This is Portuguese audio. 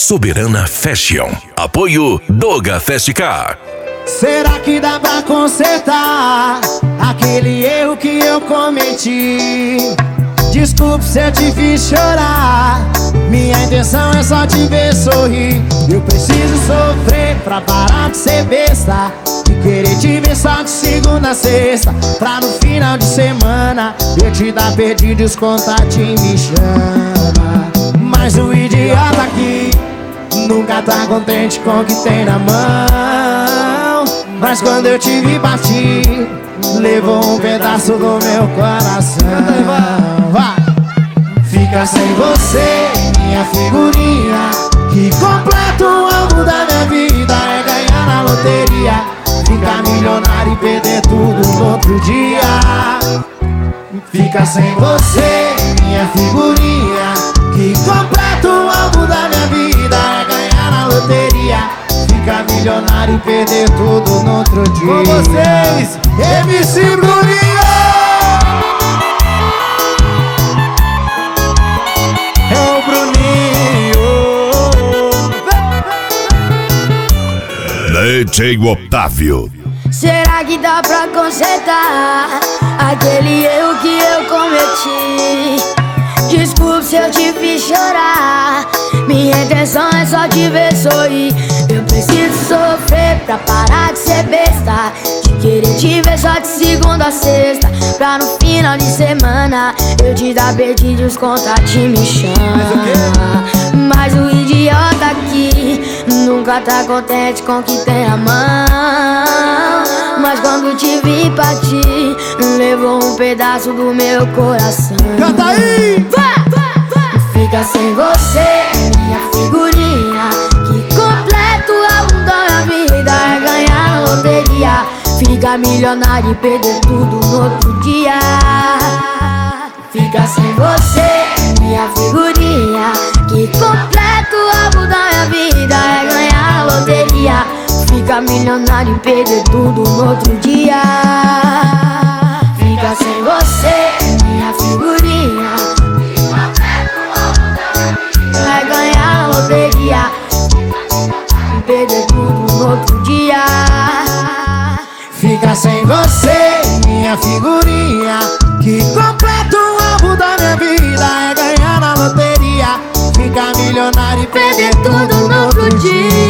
Soberana Fashion. Apoio Doga Fast Car. Será que dá pra consertar aquele erro que eu cometi? Desculpe se eu te fiz chorar, minha intenção é só te ver sorrir. Eu preciso sofrer pra parar de ser besta e querer te ver só de segunda a sexta, pra no final de semana eu te dar perdido e os contatinhos me chama. Mas o idiota aqui nunca tá contente com o que tem na mão. Mas quando eu te vi partir, levou um pedaço do meu coração. Fica sem você, minha figurinha, que completa o alvo da minha vida. É ganhar na loteria, ficar milionário e perder tudo no outro dia. Fica sem você, minha figurinha, que completa o alvo da minha vida. É ganhar na loteria, ficar milionário e perder tudo no outro dia. Com vocês, MC Bruninho! É o Bruninho. DJ Otávio. Será que dá pra consertar aquele erro que eu cometi? Desculpe se eu te fiz chorar, minha intenção é só te ver sorrir. Eu preciso sofrer pra parar de ser besta, de querer te ver só de segunda a sexta, pra no final de semana eu te dar perdido e os contatinhos me chama. Mas o idiota aqui nunca tá contente com o que tem a mão. Mas quando te vi partir, levou um pedaço do meu coração. Canta aí! Fica sem você, minha figurinha, que completa o álbum da minha vida. É ganhar na loteria, ficar milionário e perder tudo no outro dia. Fica sem você, minha figurinha, que completa o álbum da minha vida. É ganhar na loteria, ficar milionário e perder tudo no outro dia. Fica sem você, minha figurinha, vai ganhar na loteria e perder tudo no outro dia. Fica sem você, minha figurinha, que completa o álbum da minha vida. É ganhar na loteria, ficar milionário e perder tudo no outro dia.